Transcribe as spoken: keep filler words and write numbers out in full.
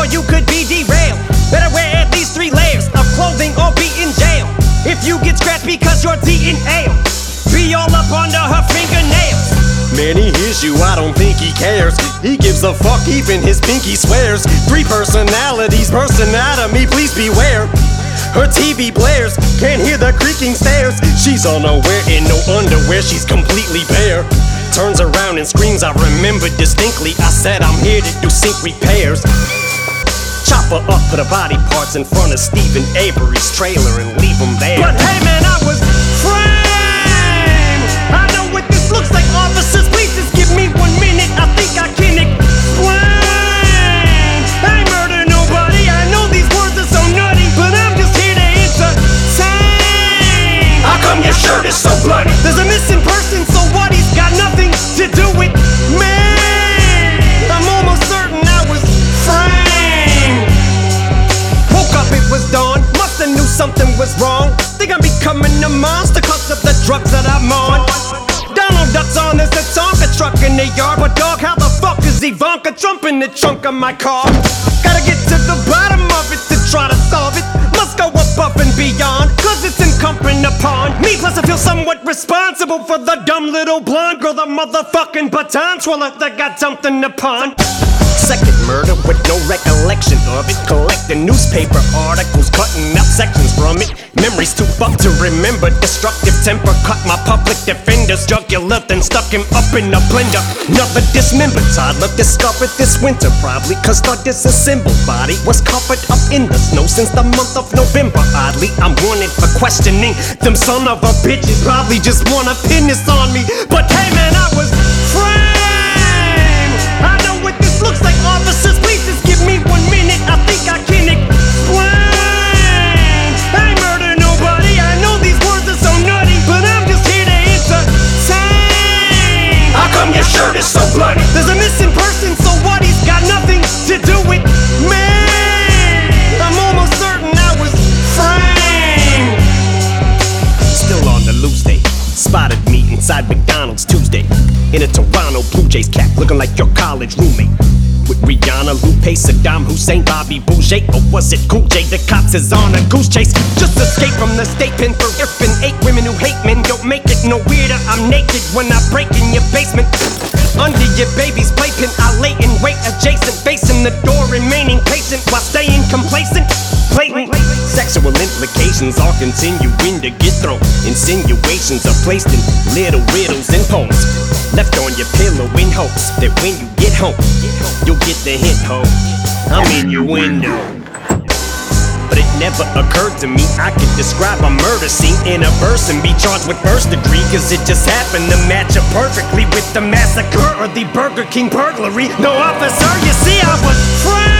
or you could be derailed. Better wear at least three layers of clothing or be in jail. If you get scratched because you're D N A, be all up under her fingernails. Man, he hears you, I don't think he cares. He gives a fuck, even his pinky swears. Three personalities, burst anatomy, please beware. Her T V blares, can't hear the creaking stairs. She's unaware in no underwear, she's completely bare. Turns around and screams, I remember distinctly. I said I'm here to do sink repairs. Chop her up, put her body parts in front of Stephen Avery's trailer and leave him there. But hey man, I was framed. I know what this looks like, officers, please just give me one minute. I think I can explain. I ain't murder nobody, I know these words are so nutty, but I'm just here to entertain. How come your shirt is so bloody? There's a missing person, so what? He's got nothing to do with me. I'm almost certain I was framed. Woke up, it was dawn, musta knew something was wrong. Think I'm becoming a monster cause of the drugs that I'm on. Donald Duck's on, there's a Tonka truck in the yard. But dog, how the fuck is Ivanka Trump in the trunk of my car? Gotta get to the bottom of it to try to solve it. Must go above and beyond, cause it's incumbent upon me. Plus I feel somewhat responsible for the dumb little blonde girl, the motherfucking baton twirler that got something upon. Second murder with no recollection of it. Collecting newspaper articles, cutting out sections from it. Memories too fucked to remember. Destructive temper cut my public defender's jugular, then stuck him up in a blender. Another dismembered toddler discovered this winter, probably cause the disassembled body was covered up in the snow since the month of November. Oddly, I'm wanted for questioning. Them son of a bitches probably just wanna pin this on me. But hey man, I was framed. I know what this looks like, officers, please just give me one minute. I think I can explain. I ain't murder nobody, I know these words are so nutty, but I'm just here to entertain. How come your shirt is so bloody? There's a missing person, so what? He's got nothing to do with me. I'm almost certain I was framed. Still on the loose day. Spotted me inside McDonald's Tuesday in a Toronto Blue Jays cap, looking like your college roommate. With Rihanna, Lupe, Saddam Hussein, Bobby Boucher, or was it Cool J? The cops is on a goose chase. Just escape from the state pen for ifing eight women who hate men. Don't make it no weirder, I'm naked when I break in your basement. Under your baby's playpen, I lay in wait adjacent, facing the door, remaining patient while staying complacent. Blatant sexual implications are continuing to get thrown. Insinuations are placed in little riddles and poems, left on your pillow in hopes that when you get home, you'll get the hint, ho. I'm in your window. But it never occurred to me I could describe a murder scene in a verse and be charged with first degree, cause it just happened to match up perfectly with the massacre or the Burger King burglary. No officer, you see I was framed.